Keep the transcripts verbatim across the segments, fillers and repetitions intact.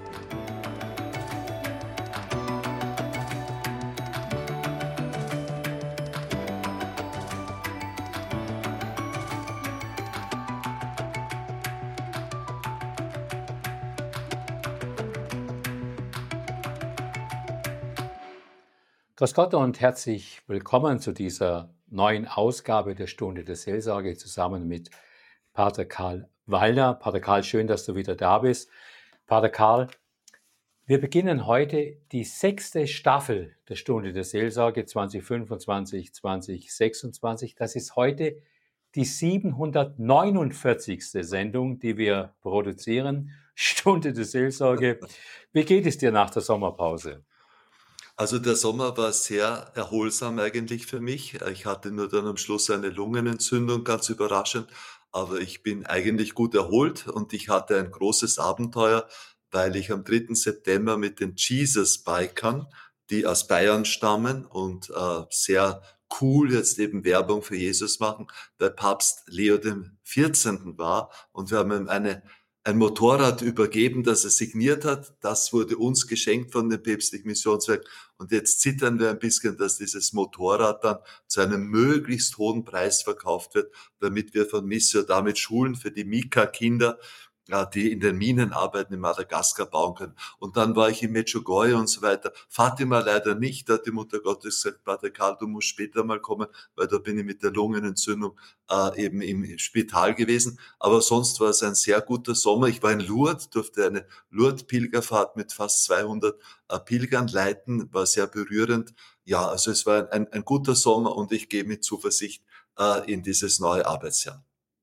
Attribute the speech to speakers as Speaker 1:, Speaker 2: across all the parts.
Speaker 1: Grüß Gott und herzlich willkommen zu dieser neuen Ausgabe der Stunde der Seelsorge zusammen mit Pater Karl Wallner. Pater Karl, schön, dass du wieder da bist. Pater Karl, wir beginnen heute die sechste Staffel der Stunde der Seelsorge zwanzig fünfundzwanzig, zwanzig sechsundzwanzig. Das ist heute die siebenhundertneunundvierzigste Sendung, die wir produzieren. Stunde der Seelsorge. Wie geht es dir nach der Sommerpause?
Speaker 2: Also der Sommer war sehr erholsam eigentlich für mich. Ich hatte nur dann am Schluss eine Lungenentzündung, ganz überraschend, aber ich bin eigentlich gut erholt und ich hatte ein großes Abenteuer, weil ich am dritten September mit den Jesus-Bikern, die aus Bayern stammen und äh, sehr cool jetzt eben Werbung für Jesus machen, bei Papst Leo dem vierzehnten war und wir haben ihm eine ein Motorrad übergeben, das er signiert hat. Das wurde uns geschenkt von dem päpstlichen Missionswerk. Und jetzt zittern wir ein bisschen, dass dieses Motorrad dann zu einem möglichst hohen Preis verkauft wird, damit wir von Missio damit Schulen für die Mika-Kinder, ja, die in den Minen arbeiten, in Madagaskar bauen können. Und dann war ich in Medjugorje und so weiter. Fatima leider nicht, da hat die Mutter Gottes gesagt, Pater Karl, du musst später mal kommen, weil da bin ich mit der Lungenentzündung äh, eben im Spital gewesen. Aber sonst war es ein sehr guter Sommer. Ich war in Lourdes, durfte eine Lourdes-Pilgerfahrt mit fast zweihundert äh, Pilgern leiten, war sehr berührend. Ja, also es war ein, ein guter Sommer und ich gehe mit Zuversicht äh, in dieses neue Arbeitsjahr.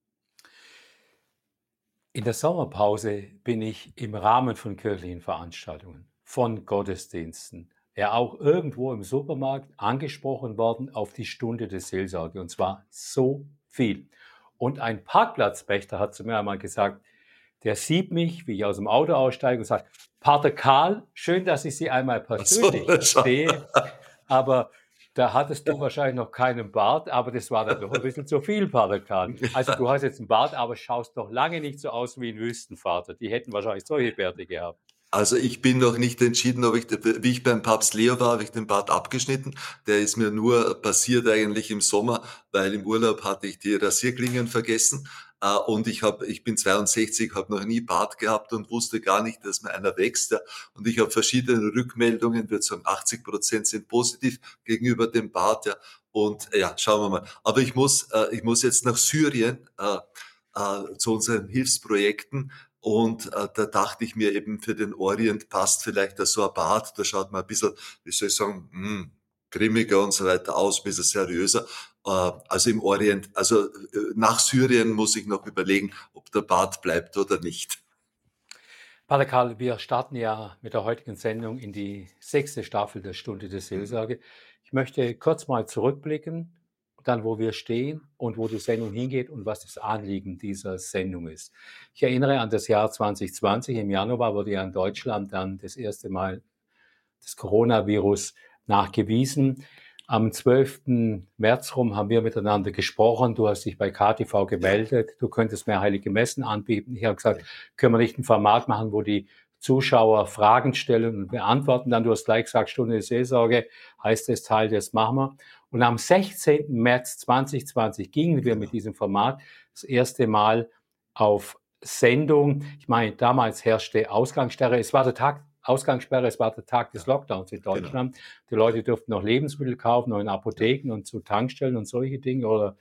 Speaker 1: In der Sommerpause bin ich im Rahmen von kirchlichen Veranstaltungen, von Gottesdiensten, ja auch irgendwo im Supermarkt angesprochen worden auf die Stunde der Seelsorge, und zwar so viel. Und ein Parkplatzwächter hat zu mir einmal gesagt, der sieht mich, wie ich aus dem Auto aussteige und sagt, Pater Karl, schön, dass ich Sie einmal persönlich
Speaker 2: So, schau.
Speaker 1: sehe, aber da hattest du wahrscheinlich noch keinen Bart, aber das war dann doch ein bisschen zu viel, Pater Karl. Also du hast jetzt einen Bart, aber schaust doch lange nicht so aus wie ein Wüstenvater. Die hätten wahrscheinlich solche Bärte gehabt.
Speaker 2: Also ich bin noch nicht entschieden, ob ich, wie ich beim Papst Leo war, habe ich den Bart abgeschnitten. Der ist mir nur passiert eigentlich im Sommer, weil im Urlaub hatte ich die Rasierklingen vergessen. Äh, Und ich habe, ich bin zweiundsechzig, habe noch nie Bart gehabt und wusste gar nicht, dass mir einer wächst. Ja. Und ich habe verschiedene Rückmeldungen, würde sagen achtzig Prozent sind positiv gegenüber dem Bart. Ja. Und ja, schauen wir mal. Aber ich muss, äh, ich muss jetzt nach Syrien äh, äh, zu unseren Hilfsprojekten. Und äh, da dachte ich mir eben, für den Orient passt vielleicht da so ein Bart, da schaut man ein bisschen, wie soll ich sagen, hm, grimmiger und so weiter aus, ein bisschen seriöser. Äh, also im Orient, also äh, nach Syrien muss ich noch überlegen, ob der Bart bleibt oder nicht.
Speaker 1: Pater Karl, wir starten ja mit der heutigen Sendung in die sechste Staffel der Stunde der Seelsorge. Ich möchte kurz mal zurückblicken, dann wo wir stehen und wo die Sendung hingeht und was das Anliegen dieser Sendung ist. Ich erinnere an das Jahr zwanzig zwanzig. Im Januar wurde ja in Deutschland dann das erste Mal das Coronavirus nachgewiesen. Am zwölften März rum haben wir miteinander gesprochen. Du hast dich bei K T V gemeldet. Du könntest mehr heilige Messen anbieten. Ich habe gesagt, können wir nicht ein Format machen, wo die Zuschauer Fragen stellen und beantworten. Dann, du hast gleich gesagt, Stunde der Seelsorge heißt das Teil, das machen wir. Und am sechzehnten März zwanzig zwanzig gingen wir mit diesem Format das erste Mal auf Sendung. Ich meine, damals herrschte Ausgangssperre. Es war der Tag Ausgangssperre, es war der Tag des Lockdowns in Deutschland. Genau. Die Leute durften noch Lebensmittel kaufen, noch in Apotheken und zu Tankstellen und solche Dinge oder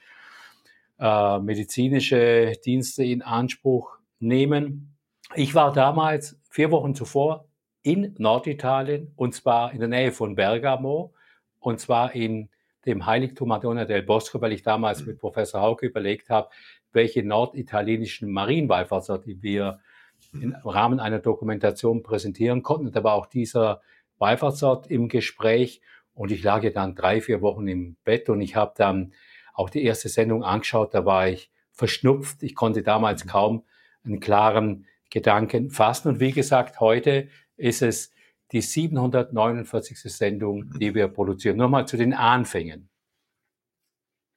Speaker 1: äh, medizinische Dienste in Anspruch nehmen. Ich war damals vier Wochen zuvor in Norditalien und zwar in der Nähe von Bergamo und zwar in dem Heiligtum Madonna del Bosco, weil ich damals mhm. mit Professor Hauke überlegt habe, welche norditalienischen Marienwallfahrtsorte wir im Rahmen einer Dokumentation präsentieren konnten. Da war auch dieser Wallfahrtsort im Gespräch und ich lag ja dann drei, vier Wochen im Bett und ich habe dann auch die erste Sendung angeschaut, da war ich verschnupft. Ich konnte damals kaum einen klaren Gedanken fassen und wie gesagt, heute ist es die siebenhundertneunundvierzigste Sendung, die wir produzieren. Nochmal zu den Anfängen.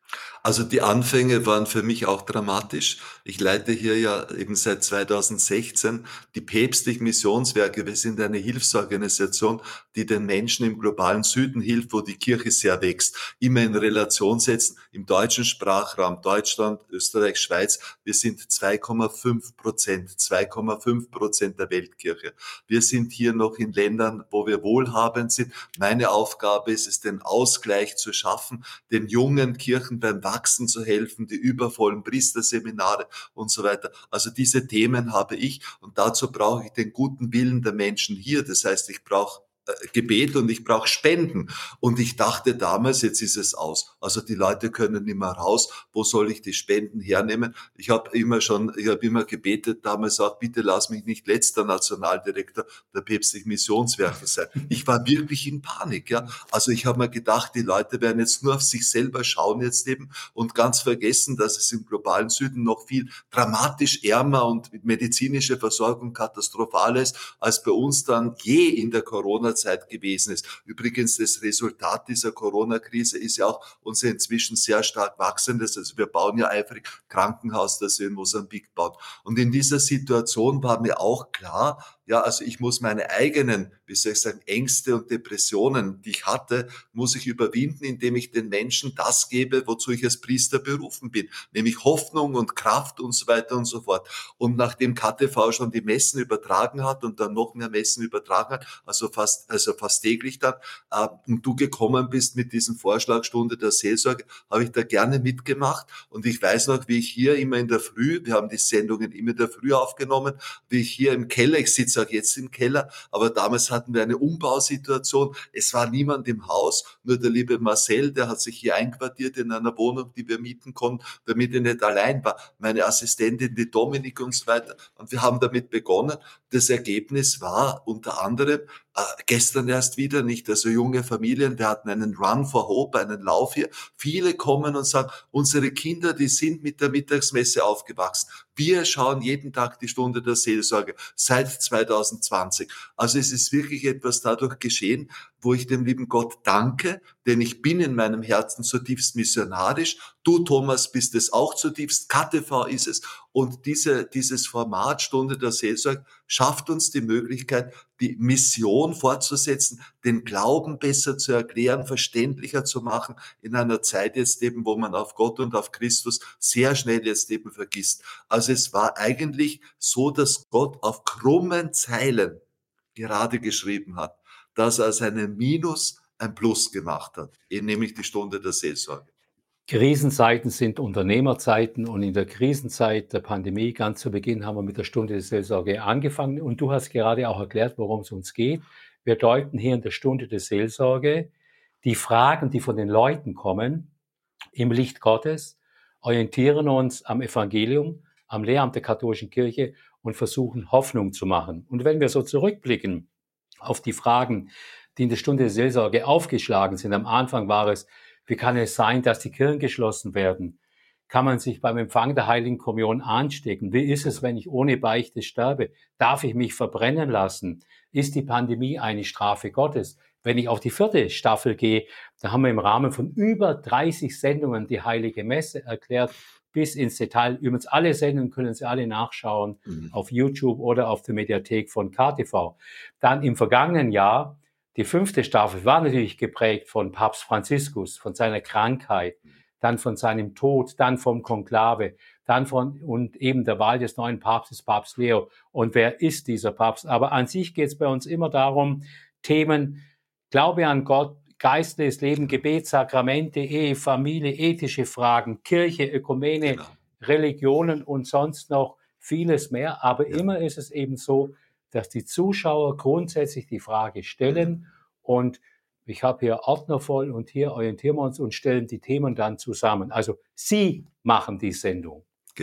Speaker 2: Also, die Anfänge waren für mich auch dramatisch. Ich leite hier ja eben seit zweitausendsechzehn die Päpstlichen Missionswerke. Wir sind eine Hilfsorganisation, die den Menschen im globalen Süden hilft, wo die Kirche sehr wächst. Immer in Relation setzen, im deutschen Sprachraum, Deutschland, Österreich, Schweiz, wir sind zwei Komma fünf Prozent, zwei Komma fünf Prozent der Weltkirche. Wir sind hier noch in Ländern, wo wir wohlhabend sind. Meine Aufgabe ist es, den Ausgleich zu schaffen, den jungen Kirchen beim Wachsen zu helfen, die übervollen Priesterseminare und so weiter. Also diese Themen habe ich und dazu brauche ich den guten Willen der Menschen hier. Das heißt, ich brauche äh, Gebet und ich brauche Spenden. Und ich dachte damals, jetzt ist es aus. Also die Leute können nicht mehr raus. Wo soll ich die Spenden hernehmen? Ich habe immer schon, ich habe immer gebetet damals auch, bitte lass mich nicht letzter Nationaldirektor der päpstlichen Missionswerke sein. Ich war wirklich in Panik, ja. Also ich habe mir gedacht, die Leute werden jetzt nur auf sich selber schauen jetzt eben und ganz vergessen, dass es im globalen Süden noch viel dramatisch ärmer und mit medizinischer Versorgung katastrophal ist, als bei uns dann je in der Corona-Zeit gewesen ist. Übrigens, das Resultat dieser Corona-Krise ist ja auch unser inzwischen sehr stark wachsendes, also wir bauen ja eifrig Krankenhaus, das wir in Mosambik bauen. Und in dieser Situation war mir auch klar, ja, also ich muss meine eigenen, wie soll ich sagen, Ängste und Depressionen, die ich hatte, muss ich überwinden, indem ich den Menschen das gebe, wozu ich als Priester berufen bin, nämlich Hoffnung und Kraft und so weiter und so fort. Und nachdem K T V schon die Messen übertragen hat und dann noch mehr Messen übertragen hat, also fast, also fast täglich dann, äh, und du gekommen bist mit diesem Vorschlag Stunde der Seelsorge, habe ich da gerne mitgemacht. Und ich weiß noch, wie ich hier immer in der Früh, wir haben die Sendungen immer in der Früh aufgenommen, wie ich hier im Keller, ich sitze auch jetzt im Keller, aber damals hatten wir eine Umbausituation. Es war niemand im Haus, nur der liebe Marcel, der hat sich hier einquartiert in einer Wohnung, die wir mieten konnten, damit er nicht allein war. Meine Assistentin, die Dominik und so weiter. Und wir haben damit begonnen. Das Ergebnis war unter anderem, äh, gestern erst wieder, nicht, also junge Familien, wir hatten einen Run for Hope, einen Lauf hier. Viele kommen und sagen, unsere Kinder, die sind mit der Mittagsmesse aufgewachsen. Wir schauen jeden Tag die Stunde der Seelsorge seit zweitausendzwanzig. Also es ist wirklich etwas dadurch geschehen, wo ich dem lieben Gott danke, denn ich bin in meinem Herzen zutiefst missionarisch. Du, Thomas, bist es auch zutiefst. K T V ist es. Und diese, dieses Format Stunde der Seelsorge schafft uns die Möglichkeit, die Mission fortzusetzen, den Glauben besser zu erklären, verständlicher zu machen, in einer Zeit jetzt eben, wo man auf Gott und auf Christus sehr schnell jetzt eben vergisst. Also es war eigentlich so, dass Gott auf krummen Zeilen gerade geschrieben hat, dass er aus einem Minus ein Plus gemacht hat, eben nämlich die Stunde der Seelsorge.
Speaker 1: Krisenzeiten sind Unternehmerzeiten und in der Krisenzeit der Pandemie ganz zu Beginn haben wir mit der Stunde der Seelsorge angefangen und du hast gerade auch erklärt, worum es uns geht. Wir deuten hier in der Stunde der Seelsorge die Fragen, die von den Leuten kommen, im Licht Gottes, orientieren uns am Evangelium, am Lehramt der katholischen Kirche und versuchen Hoffnung zu machen. Und wenn wir so zurückblicken auf die Fragen, die in der Stunde der Seelsorge aufgeschlagen sind, am Anfang war es, wie kann es sein, dass die Kirchen geschlossen werden? Kann man sich beim Empfang der Heiligen Kommunion anstecken? Wie ist es, wenn ich ohne Beichte sterbe? Darf ich mich verbrennen lassen? Ist die Pandemie eine Strafe Gottes? Wenn ich auf die vierte Staffel gehe, da haben wir im Rahmen von über dreißig Sendungen die Heilige Messe erklärt, bis ins Detail. Übrigens alle Sendungen können Sie alle nachschauen
Speaker 2: Mhm.
Speaker 1: auf YouTube oder auf der Mediathek von K T V. Dann im vergangenen Jahr, die fünfte Staffel, war natürlich geprägt von Papst Franziskus, von seiner Krankheit, dann von seinem Tod, dann vom Konklave, dann von und eben der Wahl des neuen Papstes, Papst Leo. Und wer ist dieser Papst? Aber an sich geht es bei uns immer darum, Themen Glaube an Gott, geistliches Leben, Gebet, Sakramente, Ehe, Familie, ethische Fragen, Kirche, Ökumene,
Speaker 2: Genau.
Speaker 1: Religionen und sonst noch vieles mehr. Aber
Speaker 2: Ja.
Speaker 1: immer ist es eben so, dass die Zuschauer grundsätzlich die Frage stellen und ich habe hier Ordner voll und hier orientieren wir uns und stellen die Themen dann zusammen. Also Sie machen die Sendung.
Speaker 2: Genau.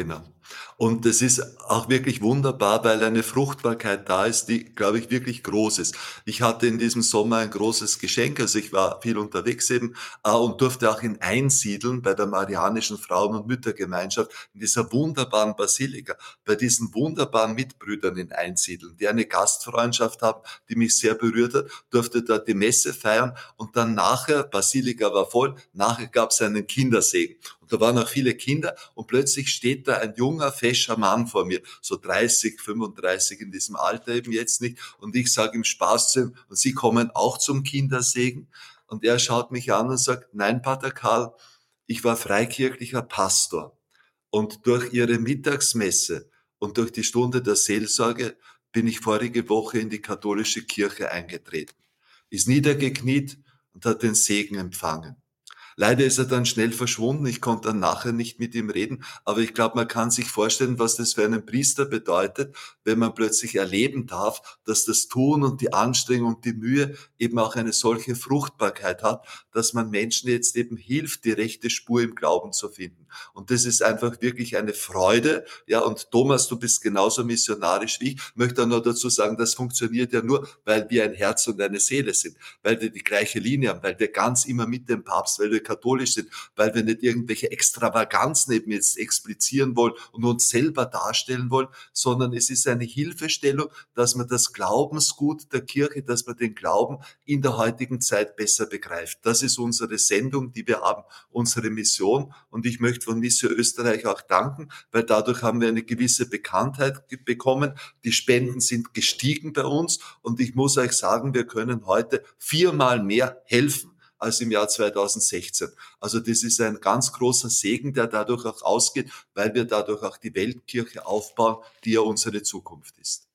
Speaker 2: Und das ist auch wirklich wunderbar, weil eine Fruchtbarkeit da ist, die, glaube ich, wirklich groß ist. Ich hatte in diesem Sommer ein großes Geschenk, also ich war viel unterwegs eben äh, und durfte auch in Einsiedeln bei der Marianischen Frauen- und Müttergemeinschaft in dieser wunderbaren Basilika, bei diesen wunderbaren Mitbrüdern in Einsiedeln, die eine Gastfreundschaft haben, die mich sehr berührt hat, durfte dort die Messe feiern und dann nachher, Basilika war voll, nachher gab es einen Kindersegen. Und da waren auch viele Kinder und plötzlich steht da ein junger, fescher Mann vor mir, so dreißig, fünfunddreißig in diesem Alter eben jetzt nicht. Und ich sage ihm Spaß zu ihm, und Sie kommen auch zum Kindersegen? Und er schaut mich an und sagt, nein, Pater Karl, ich war freikirchlicher Pastor. Und durch Ihre Mittagsmesse und durch die Stunde der Seelsorge bin ich vorige Woche in die katholische Kirche eingetreten, ist niedergekniet und hat den Segen empfangen. Leider ist er dann schnell verschwunden. Ich konnte dann nachher nicht mit ihm reden. Aber ich glaube, man kann sich vorstellen, was das für einen Priester bedeutet, wenn man plötzlich erleben darf, dass das Tun und die Anstrengung und die Mühe eben auch eine solche Fruchtbarkeit hat, dass man Menschen jetzt eben hilft, die rechte Spur im Glauben zu finden. Und das ist einfach wirklich eine Freude. Ja, und Thomas, du bist genauso missionarisch wie ich. Ich möchte auch noch dazu sagen, das funktioniert ja nur, weil wir ein Herz und eine Seele sind, weil wir die gleiche Linie haben, weil wir ganz immer mit dem Papst, weil wir katholisch sind, weil wir nicht irgendwelche Extravaganzen eben jetzt explizieren wollen und uns selber darstellen wollen, sondern es ist eine Hilfestellung, dass man das Glaubensgut der Kirche, dass man den Glauben in der heutigen Zeit besser begreift. Das ist unsere Sendung, die wir haben, unsere Mission. Und ich möchte von Missio Österreich auch danken, weil dadurch haben wir eine gewisse Bekanntheit bekommen. Die Spenden sind gestiegen bei uns und ich muss euch sagen, wir können heute viermal mehr helfen als im Jahr zweitausendsechzehn. Also das ist ein ganz großer Segen, der dadurch auch ausgeht, weil wir dadurch auch die Weltkirche aufbauen, die ja unsere Zukunft ist.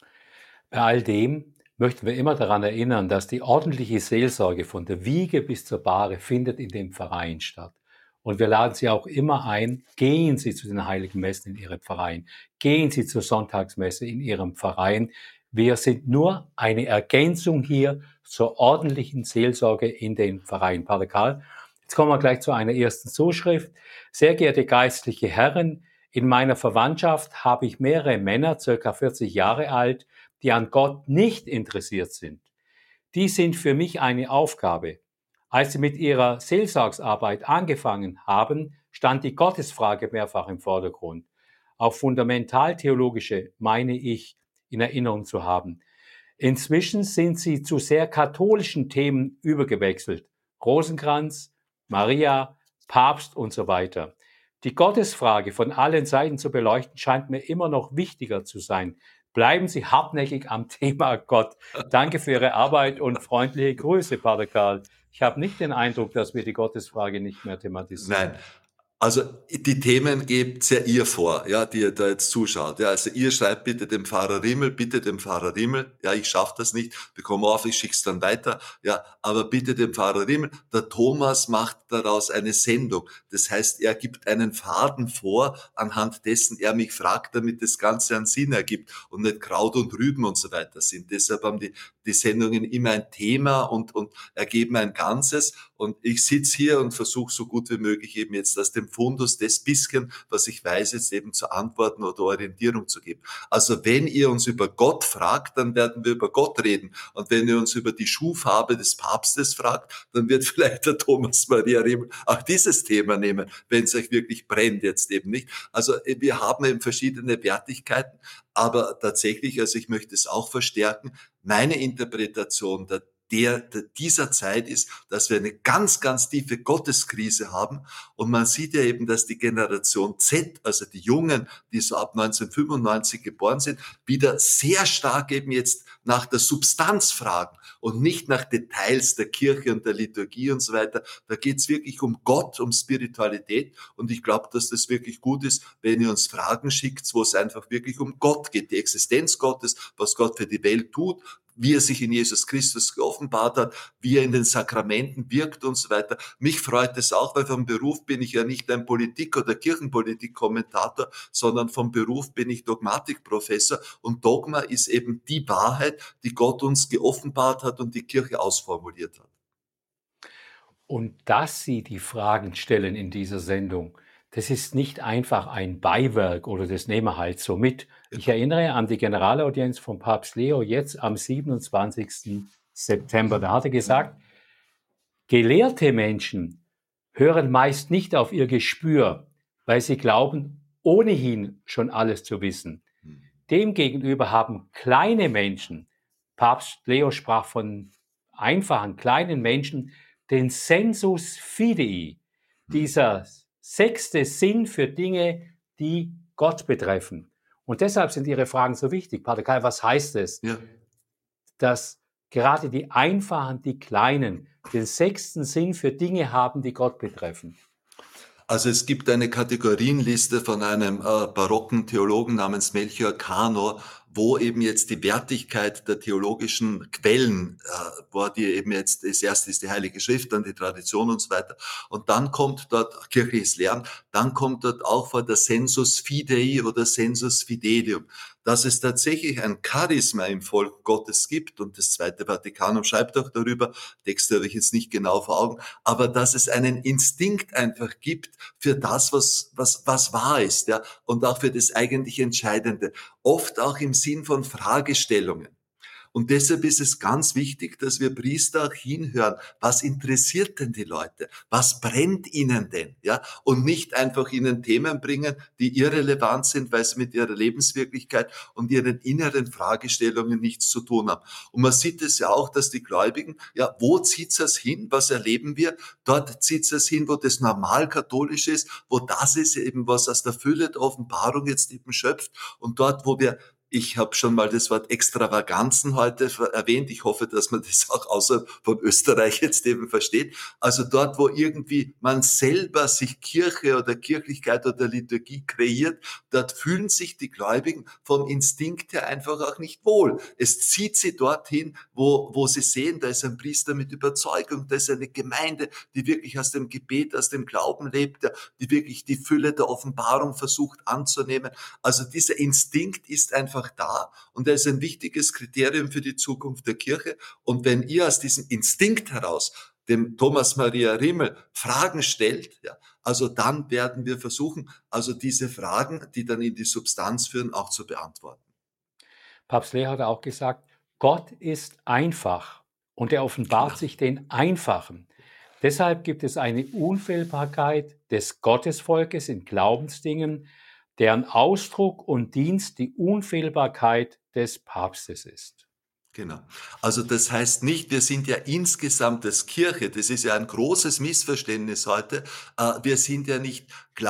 Speaker 1: Bei all dem möchten wir immer daran erinnern, dass die ordentliche Seelsorge von der Wiege bis zur Bahre findet in dem Verein statt. Und wir laden Sie auch immer ein, gehen Sie zu den Heiligen Messen in Ihrem Verein, gehen Sie zur Sonntagsmesse in Ihrem Verein. Wir sind nur eine Ergänzung hier zur ordentlichen Seelsorge in den Verein. Pater Karl, jetzt kommen wir gleich zu einer ersten Zuschrift. Sehr geehrte geistliche Herren, in meiner Verwandtschaft habe ich mehrere Männer, circa vierzig Jahre alt, die an Gott nicht interessiert sind. Die sind für mich eine Aufgabe. Als sie mit ihrer Seelsorgsarbeit angefangen haben, stand die Gottesfrage mehrfach im Vordergrund. Auch fundamentaltheologische meine ich in Erinnerung zu haben. Inzwischen sind sie zu sehr katholischen Themen übergewechselt. Rosenkranz, Maria, Papst und so weiter. Die Gottesfrage von allen Seiten zu beleuchten scheint mir immer noch wichtiger zu sein. Bleiben Sie hartnäckig am Thema Gott. Danke für Ihre Arbeit und freundliche Grüße, Pater Karl. Ich habe nicht den Eindruck, dass wir die Gottesfrage nicht mehr
Speaker 2: Nein,
Speaker 1: thematisieren.
Speaker 2: also die Themen gebt ja ihr vor, ja, die ihr da jetzt zuschaut. Ja, also ihr schreibt bitte dem Pfarrer Rimmel, bitte dem Pfarrer Rimmel. Ja, ich schaffe das nicht, bekomme auf, ich schick's dann weiter. Ja, aber bitte dem Pfarrer Rimmel. Der Thomas macht daraus eine Sendung. Das heißt, er gibt einen Faden vor, anhand dessen er mich fragt, damit das Ganze einen Sinn ergibt und nicht Kraut und Rüben und so weiter sind. Deshalb haben die, die Sendungen immer ein Thema und, und ergeben ein Ganzes. Und ich sitze hier und versuche so gut wie möglich eben jetzt aus dem Fundus des bisschen, was ich weiß, jetzt eben zu antworten oder Orientierung zu geben. Also wenn ihr uns über Gott fragt, dann werden wir über Gott reden. Und wenn ihr uns über die Schuhfarbe des Papstes fragt, dann wird vielleicht der Thomas Maria Rimmel auch dieses Thema nehmen, wenn es euch wirklich brennt jetzt eben nicht. Also wir haben eben verschiedene Wertigkeiten, aber tatsächlich, also ich möchte es auch verstärken, meine Interpretation der der, der dieser Zeit ist, dass wir eine ganz, ganz tiefe Gotteskrise haben. Und man sieht ja eben, dass die Generation Z, also die Jungen, die so ab neunzehnhundertfünfundneunzig geboren sind, wieder sehr stark eben jetzt nach der Substanz fragen und nicht nach Details der Kirche und der Liturgie und so weiter. Da geht's wirklich um Gott, um Spiritualität. Und ich glaube, dass das wirklich gut ist, wenn ihr uns Fragen schickt, wo es einfach wirklich um Gott geht, die Existenz Gottes, was Gott für die Welt tut, wie er sich in Jesus Christus geoffenbart hat, wie er in den Sakramenten wirkt und so weiter. Mich freut es auch, weil vom Beruf bin ich ja nicht ein Politik- oder Kirchenpolitik-Kommentator, sondern vom Beruf bin ich Dogmatikprofessor und Dogma ist eben die Wahrheit, die Gott uns geoffenbart hat und die Kirche ausformuliert hat.
Speaker 1: Und dass Sie die Fragen stellen in dieser Sendung, das ist nicht einfach ein Beiwerk oder das nehmen wir halt so mit. Ich
Speaker 2: Genau.
Speaker 1: erinnere an die Generalaudienz von Papst Leo jetzt am siebenundzwanzigsten September. Da hat er gesagt, gelehrte Menschen hören meist nicht auf ihr Gespür, weil sie glauben, ohnehin schon alles zu wissen.
Speaker 2: Hm.
Speaker 1: Demgegenüber haben kleine Menschen, Papst Leo sprach von einfachen, kleinen Menschen, den Sensus fidei, dieser sechste Sinn für Dinge, die Gott betreffen. Und deshalb sind Ihre Fragen so wichtig. Pater Kai, was heißt es,
Speaker 2: Ja.
Speaker 1: dass gerade die Einfachen, die Kleinen, den sechsten Sinn für Dinge haben, die Gott betreffen?
Speaker 2: Also es gibt eine Kategorienliste von einem äh, barocken Theologen namens Melchior Cano, wo eben jetzt die Wertigkeit der theologischen Quellen, äh, wo die eben jetzt, das erste ist die Heilige Schrift, dann die Tradition und so weiter. Und dann kommt dort kirchliches Lernen, dann kommt dort auch vor der Sensus Fidei oder Sensus Fidelium, dass es tatsächlich ein Charisma im Volk Gottes gibt. Und das Zweite Vatikanum schreibt auch darüber, Texte habe ich jetzt nicht genau vor Augen, aber dass es einen Instinkt einfach gibt für das, was, was, was wahr ist, ja, und auch für das eigentlich Entscheidende. Oft auch im Sinn von Fragestellungen. Und deshalb ist es ganz wichtig, dass wir Priester auch hinhören. Was interessiert denn die Leute? Was brennt ihnen denn? Ja? Und nicht einfach ihnen Themen bringen, die irrelevant sind, weil sie mit ihrer Lebenswirklichkeit und ihren inneren Fragestellungen nichts zu tun haben. Und man sieht es ja auch, dass die Gläubigen, ja, wo zieht es hin? Was erleben wir? Dort zieht es hin, wo das normal katholisch ist, wo das ist eben, was aus der Fülle der Offenbarung jetzt eben schöpft. Und dort, wo wir Ich habe schon mal das Wort Extravaganzen heute erwähnt. Ich hoffe, dass man das auch außer von Österreich jetzt eben versteht. Also dort, wo irgendwie man selber sich Kirche oder Kirchlichkeit oder Liturgie kreiert, dort fühlen sich die Gläubigen vom Instinkt her einfach auch nicht wohl. Es zieht sie dorthin, wo, wo sie sehen, da ist ein Priester mit Überzeugung, da ist eine Gemeinde, die wirklich aus dem Gebet, aus dem Glauben lebt, die wirklich die Fülle der Offenbarung versucht anzunehmen. Also dieser Instinkt ist einfach da und er ist ein wichtiges Kriterium für die Zukunft der Kirche. Und wenn ihr aus diesem Instinkt heraus dem Thomas Maria Rimmel Fragen stellt, ja, also dann werden wir versuchen, also diese Fragen, die dann in die Substanz führen, auch zu beantworten.
Speaker 1: Papst Leo hat auch gesagt, Gott ist einfach und er offenbart
Speaker 2: Genau.
Speaker 1: sich den Einfachen. Deshalb gibt es eine Unfehlbarkeit des Gottesvolkes in Glaubensdingen, deren Ausdruck und Dienst die Unfehlbarkeit des Papstes ist.
Speaker 2: Genau. Also das heißt nicht, wir sind ja insgesamt als Kirche, das ist ja ein großes Missverständnis heute, äh, wir sind ja nicht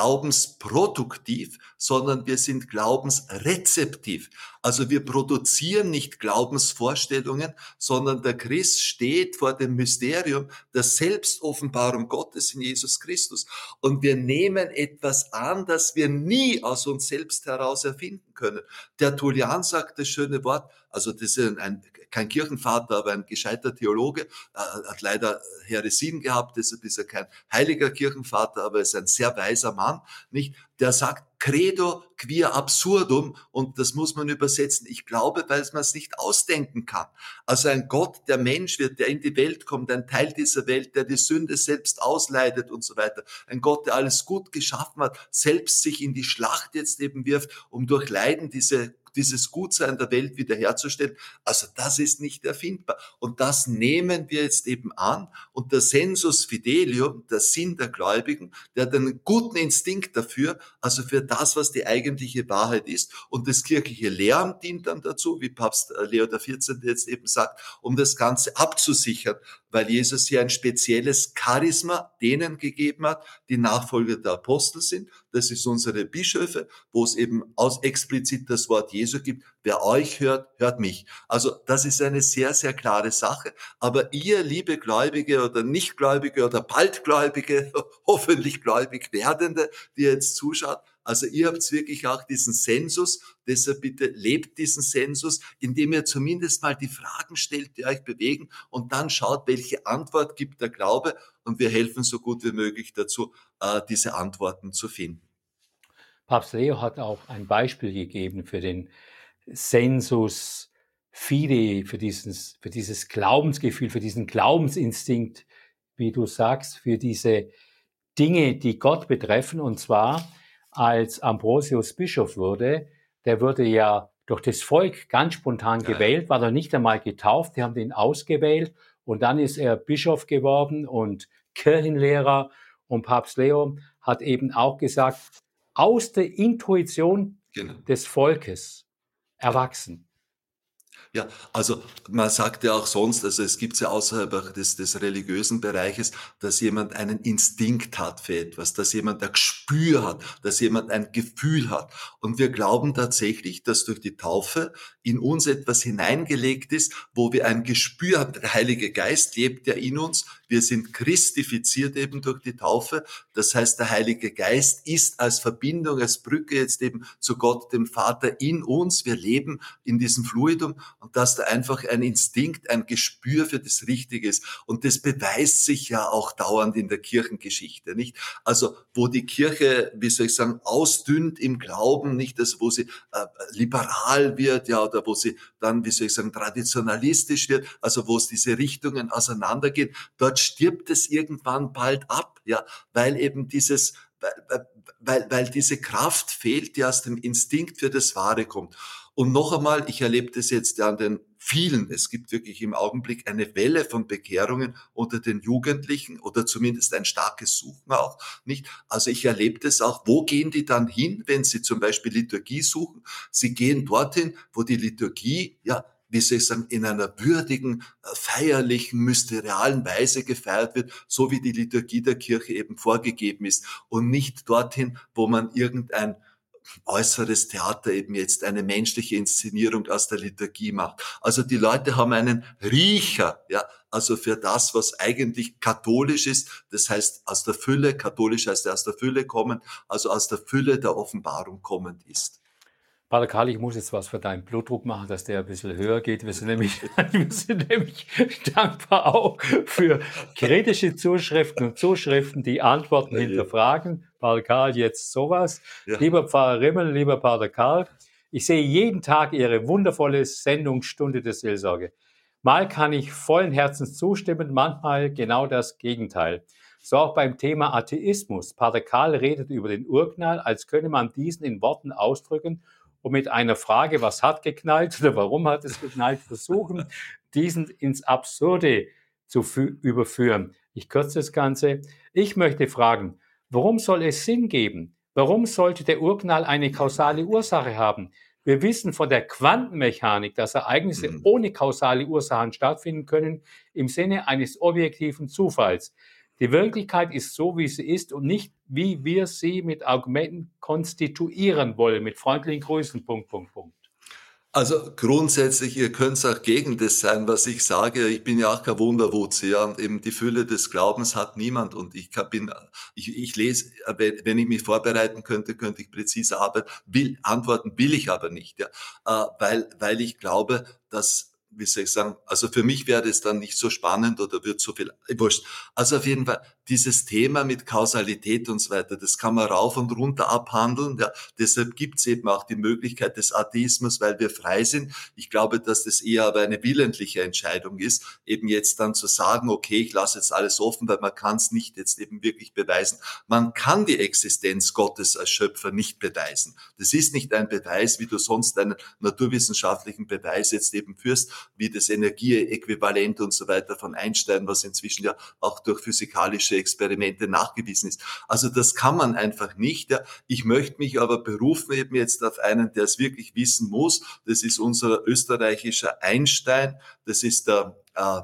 Speaker 2: glaubensproduktiv, sondern wir sind glaubensrezeptiv. Also wir produzieren nicht Glaubensvorstellungen, sondern der Christ steht vor dem Mysterium der Selbstoffenbarung Gottes in Jesus Christus. Und wir nehmen etwas an, das wir nie aus uns selbst heraus erfinden können. Der Tertullian sagt das schöne Wort, also das ist ein, kein Kirchenvater, aber ein gescheiter Theologe, äh, hat leider Häresien gehabt, deshalb ist er kein heiliger Kirchenvater, aber er ist ein sehr weiser Mann, nicht? Der sagt, Credo quia absurdum, und das muss man übersetzen, ich glaube, weil man es nicht ausdenken kann. Also ein Gott, der Mensch wird, der in die Welt kommt, ein Teil dieser Welt, der die Sünde selbst ausleidet und so weiter. Ein Gott, der alles gut geschaffen hat, selbst sich in die Schlacht jetzt eben wirft, um durch Leiden diese dieses Gutsein der Welt wiederherzustellen. Also das ist nicht erfindbar. Und das nehmen wir jetzt eben an. Und der Sensus Fidelium, der Sinn der Gläubigen, der hat einen guten Instinkt dafür, also für das, was die eigentliche Wahrheit ist. Und das kirchliche Lehren dient dann dazu, wie Papst Leo der vierzehnte jetzt eben sagt, um das Ganze abzusichern, weil Jesus hier ein spezielles Charisma denen gegeben hat, die Nachfolger der Apostel sind. Das ist unsere Bischöfe, wo es eben aus explizit das Wort Jesu gibt. Wer euch hört, hört mich. Also das ist eine sehr, sehr klare Sache. Aber ihr, liebe Gläubige oder Nichtgläubige oder Baldgläubige, hoffentlich gläubig werdende, die jetzt zuschaut, also ihr habt wirklich auch diesen Sensus, deshalb bitte lebt diesen Sensus, indem ihr zumindest mal die Fragen stellt, die euch bewegen, und dann schaut, welche Antwort gibt der Glaube, und wir helfen so gut wie möglich dazu, diese Antworten zu finden.
Speaker 1: Papst Leo hat auch ein Beispiel gegeben für den Sensus Fidei, für dieses, für dieses Glaubensgefühl, für diesen Glaubensinstinkt, wie du sagst, für diese Dinge, die Gott betreffen. Und zwar, als Ambrosius Bischof wurde, der wurde ja durch das Volk ganz spontan
Speaker 2: Ja, ja.
Speaker 1: gewählt, war dann nicht einmal getauft, die haben den ausgewählt und dann ist er Bischof geworden und Kirchenlehrer. Und Papst Leo hat eben auch gesagt, aus der Intuition
Speaker 2: Genau.
Speaker 1: des Volkes
Speaker 2: Ja.
Speaker 1: erwachsen.
Speaker 2: Ja, also man sagt ja auch sonst, also es gibt ja außerhalb auch des, des religiösen Bereiches, dass jemand einen Instinkt hat für etwas, dass jemand ein Gespür hat, dass jemand ein Gefühl hat. Und wir glauben tatsächlich, dass durch die Taufe in uns etwas hineingelegt ist, wo wir ein Gespür haben. Der Heilige Geist lebt ja in uns. Wir sind christifiziert eben durch die Taufe. Das heißt, der Heilige Geist ist als Verbindung, als Brücke jetzt eben zu Gott, dem Vater, in uns. Wir leben in diesem Fluidum. Und dass da einfach ein Instinkt, ein Gespür für das Richtige ist. Und das beweist sich ja auch dauernd in der Kirchengeschichte, nicht? Also, wo die Kirche, wie soll ich sagen, ausdünnt im Glauben, nicht? Also, wo sie äh, liberal wird, ja, oder wo sie dann, wie soll ich sagen, traditionalistisch wird, also wo es diese Richtungen auseinandergehen, dort stirbt es irgendwann bald ab, ja, weil eben dieses, weil, weil, weil diese Kraft fehlt, die aus dem Instinkt für das Wahre kommt. Und noch einmal, ich erlebe das jetzt ja an den vielen, es gibt wirklich im Augenblick eine Welle von Bekehrungen unter den Jugendlichen oder zumindest ein starkes Suchen auch, nicht? Also ich erlebe das auch, wo gehen die dann hin, wenn sie zum Beispiel Liturgie suchen? Sie gehen dorthin, wo die Liturgie, ja, wie soll ich sagen, in einer würdigen, feierlichen, mysterialen Weise gefeiert wird, so wie die Liturgie der Kirche eben vorgegeben ist und nicht dorthin, wo man irgendein äußeres Theater eben jetzt eine menschliche Inszenierung aus der Liturgie macht. Also die Leute haben einen Riecher, ja, also für das, was eigentlich katholisch ist, das heißt aus der Fülle, katholisch heißt aus der Fülle kommen, also aus der Fülle der Offenbarung kommend ist.
Speaker 1: Pater Karl, ich muss jetzt was für deinen Blutdruck machen, dass der ein bisschen höher geht. Wir sind nämlich, wir sind nämlich dankbar auch für kritische Zuschriften und Zuschriften, die Antworten hinterfragen. Pater Karl, jetzt sowas.
Speaker 2: Ja.
Speaker 1: Lieber Pfarrer Rimmel, lieber Pater Karl, ich sehe jeden Tag Ihre wundervolle Sendung Stunde der Seelsorge. Mal kann ich vollen Herzens zustimmen, manchmal genau das Gegenteil. So auch beim Thema Atheismus. Pater Karl redet über den Urknall, als könne man diesen in Worten ausdrücken und mit einer Frage, was hat geknallt oder warum hat es geknallt, versuchen, diesen ins Absurde zu überführen. Ich kürze das Ganze. Ich möchte fragen, warum soll es Sinn geben? Warum sollte der Urknall eine kausale Ursache haben? Wir wissen von der Quantenmechanik, dass Ereignisse
Speaker 2: Mhm.
Speaker 1: ohne kausale Ursachen stattfinden können im Sinne eines objektiven Zufalls. Die Wirklichkeit ist so, wie sie ist und nicht, wie wir sie mit Argumenten konstituieren wollen. Mit freundlichen Grüßen, Punkt, Punkt, Punkt.
Speaker 2: Also grundsätzlich, ihr könnt's auch gegen das sein, was ich sage. Ich bin ja auch kein Wunderwutzi, ja, und eben die Fülle des Glaubens hat niemand. Und ich kann- bin, ich, ich lese, wenn wenn ich mich vorbereiten könnte, könnte ich präzise arbeiten. Will, antworten will ich aber nicht, ja, äh, weil, weil ich glaube, dass, wie soll ich sagen, also für mich wäre das dann nicht so spannend oder wird so viel, äh, wurscht. Also auf jeden Fall, dieses Thema mit Kausalität und so weiter, das kann man rauf und runter abhandeln, ja. Deshalb gibt's eben auch die Möglichkeit des Atheismus, weil wir frei sind. Ich glaube, dass das eher aber eine willentliche Entscheidung ist, eben jetzt dann zu sagen, okay, ich lasse jetzt alles offen, weil man kann es nicht jetzt eben wirklich beweisen. Man kann die Existenz Gottes als Schöpfer nicht beweisen. Das ist nicht ein Beweis, wie du sonst einen naturwissenschaftlichen Beweis jetzt eben führst, wie das Energieäquivalent und so weiter von Einstein, was inzwischen ja auch durch physikalische Experimente nachgewiesen ist. Also das kann man einfach nicht. Ja. Ich möchte mich aber berufen eben jetzt auf einen, der es wirklich wissen muss. Das ist unser österreichischer Einstein. Das ist der, äh,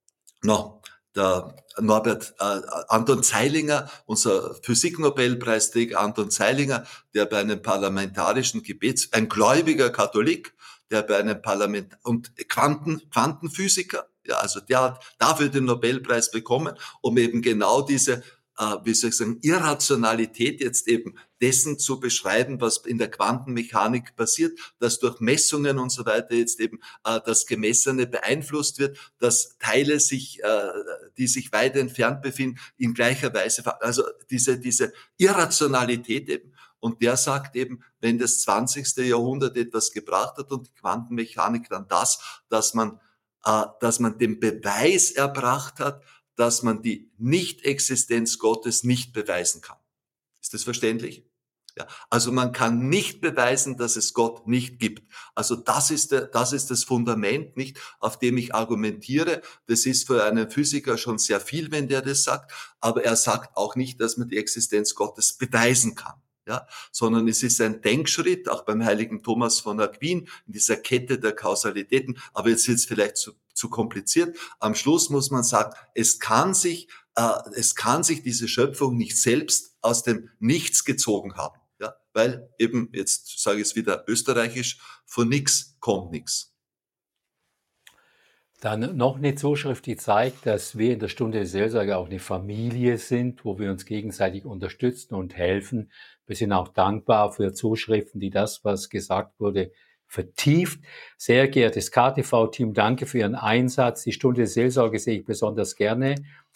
Speaker 2: no, der Norbert äh, Anton Zeilinger, unser Physiknobelpreisträger Anton Zeilinger, der bei einem parlamentarischen Gebets, ein gläubiger Katholik, der bei einem Parlament und Quanten, Quantenphysiker, ja, also der hat dafür den Nobelpreis bekommen, um eben genau diese, äh, wie soll ich sagen, Irrationalität jetzt eben dessen zu beschreiben, was in der Quantenmechanik passiert, dass durch Messungen und so weiter jetzt eben äh, das Gemessene beeinflusst wird, dass Teile sich, äh, die sich weit entfernt befinden, in gleicher Weise, also diese, diese Irrationalität eben. Und der sagt eben, wenn das zwanzigste Jahrhundert etwas gebracht hat und die Quantenmechanik, dann das, dass man, äh, dass man den Beweis erbracht hat, dass man die Nichtexistenz Gottes nicht beweisen kann. Ist das verständlich? Ja, also man kann nicht beweisen, dass es Gott nicht gibt. Also das ist, der, das ist das Fundament, nicht, auf dem ich argumentiere. Das ist für einen Physiker schon sehr viel, wenn der das sagt. Aber er sagt auch nicht, dass man die Existenz Gottes beweisen kann. Ja, sondern es ist ein Denkschritt, auch beim heiligen Thomas von Aquin, in dieser Kette der Kausalitäten. Aber jetzt wird es vielleicht zu, zu kompliziert. Am Schluss muss man sagen, es kann sich, äh, es kann sich diese Schöpfung nicht selbst aus dem Nichts gezogen haben. Ja, weil eben, jetzt sage ich es wieder österreichisch, von nix kommt nix.
Speaker 1: Dann noch eine Zuschrift, die zeigt, dass wir in der Stunde der Seelsorge auch eine Familie sind, wo wir uns gegenseitig unterstützen und helfen. Wir sind auch dankbar für Zuschriften, die das, was gesagt wurde, vertieft. Sehr geehrtes K T V-Team, danke für Ihren Einsatz. Die Stunde der Seelsorge sehe ich besonders gerne.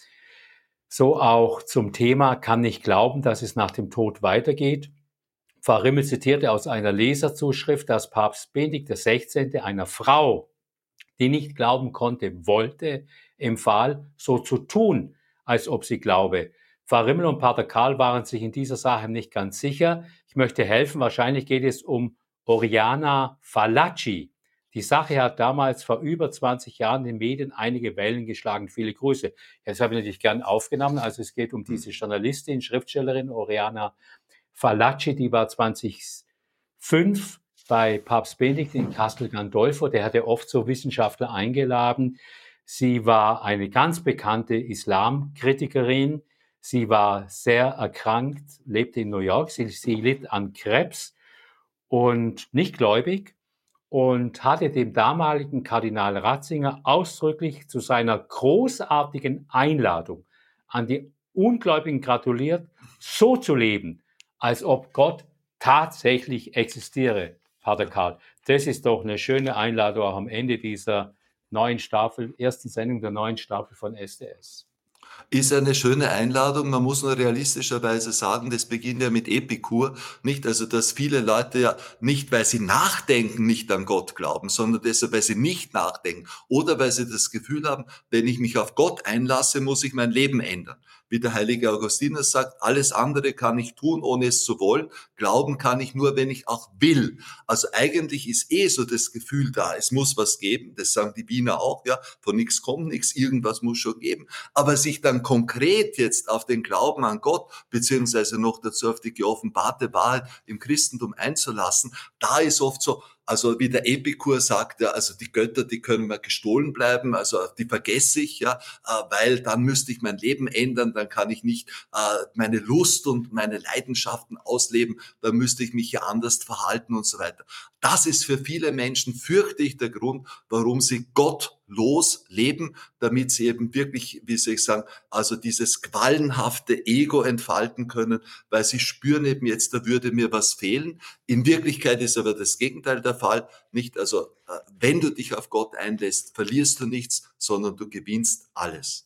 Speaker 1: So auch zum Thema, kann nicht glauben, dass es nach dem Tod weitergeht. Pfarrer Rimmel zitierte aus einer Leserzuschrift, dass Papst Benedikt der Sechzehnte einer Frau, die nicht glauben konnte, wollte, empfahl, so zu tun, als ob sie glaube. Pfarrer Rimmel und Pater Karl waren sich in dieser Sache nicht ganz sicher. Ich möchte helfen, wahrscheinlich geht es um Oriana Fallaci. Die Sache hat damals vor über zwanzig Jahren in den Medien einige Wellen geschlagen. Viele Grüße. Das habe ich natürlich gern aufgenommen. Also es geht um diese Journalistin, Schriftstellerin Oriana Fallaci, die war zweitausendfünf bei Papst Benedikt in Castel Gandolfo. Der hatte oft so Wissenschaftler eingeladen. Sie war eine ganz bekannte Islamkritikerin. Sie war sehr erkrankt, lebte in New York. Sie, sie litt an Krebs und nicht gläubig und hatte dem damaligen Kardinal Ratzinger ausdrücklich zu seiner großartigen Einladung an die Ungläubigen gratuliert, so zu leben, als ob Gott tatsächlich existiere, Pater Karl. Das ist doch eine schöne Einladung auch am Ende dieser neuen Staffel, ersten Sendung der neuen Staffel von S D S.
Speaker 2: Ist eine schöne Einladung. Man muss nur realistischerweise sagen, das beginnt ja mit Epikur, nicht? Also, dass viele Leute ja nicht, weil sie nachdenken, nicht an Gott glauben, sondern deshalb, weil sie nicht nachdenken oder weil sie das Gefühl haben, wenn ich mich auf Gott einlasse, muss ich mein Leben ändern. Wie der heilige Augustinus sagt, alles andere kann ich tun, ohne es zu wollen. Glauben kann ich nur, wenn ich auch will. Also eigentlich ist eh so das Gefühl da, es muss was geben. Das sagen die Wiener auch, ja, von nichts kommt nichts, irgendwas muss schon geben. Aber sich dann konkret jetzt auf den Glauben an Gott, beziehungsweise noch dazu auf die geoffenbarte Wahrheit im Christentum einzulassen, da ist oft so, also wie der Epikur sagt, ja, also die Götter, die können mir gestohlen bleiben, also die vergesse ich, ja, weil dann müsste ich mein Leben ändern, dann kann ich nicht äh, meine Lust und meine Leidenschaften ausleben, dann müsste ich mich ja anders verhalten und so weiter. Das ist für viele Menschen, fürchte ich, der Grund, warum sie gottlos leben, damit sie eben wirklich, wie soll ich sagen, also dieses quallenhafte Ego entfalten können, weil sie spüren eben jetzt, da würde mir was fehlen. In Wirklichkeit ist aber das Gegenteil der Fall. Nicht, also wenn du dich auf Gott einlässt, verlierst du nichts, sondern du gewinnst alles.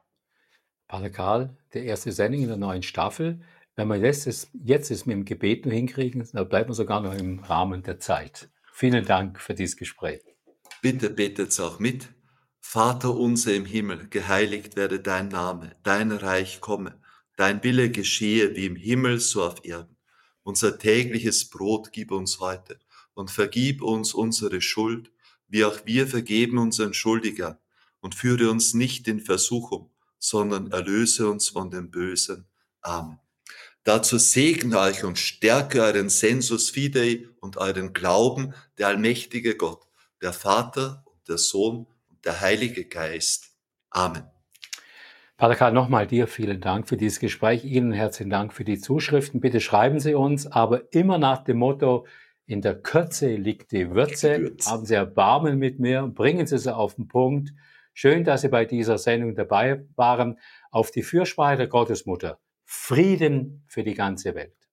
Speaker 1: Pater Karl, der erste Sendung in der neuen Staffel. Wenn wir jetzt es, jetzt es mit dem Gebet noch hinkriegen, dann bleiben wir sogar noch im Rahmen der Zeit. Vielen Dank für dieses Gespräch.
Speaker 2: Bitte betet's auch mit. Vater unser im Himmel, geheiligt werde dein Name, dein Reich komme, dein Wille geschehe wie im Himmel, so auf Erden. Unser tägliches Brot gib uns heute und vergib uns unsere Schuld, wie auch wir vergeben unseren Schuldigern. Und führe uns nicht in Versuchung, sondern erlöse uns von dem Bösen. Amen. Dazu segne euch und stärke euren Sensus Fidei und euren Glauben, der allmächtige Gott, der Vater und der Sohn und der Heilige Geist. Amen.
Speaker 1: Pater Karl, nochmal dir vielen Dank für dieses Gespräch. Ihnen herzlichen Dank für die Zuschriften. Bitte schreiben Sie uns, aber immer nach dem Motto, in der Kürze liegt die Würze.
Speaker 2: Würze.
Speaker 1: Haben Sie Erbarmen mit mir und bringen Sie sie auf den Punkt. Schön, dass Sie bei dieser Sendung dabei waren. Auf die Fürsprache der Gottesmutter. Frieden für die ganze Welt.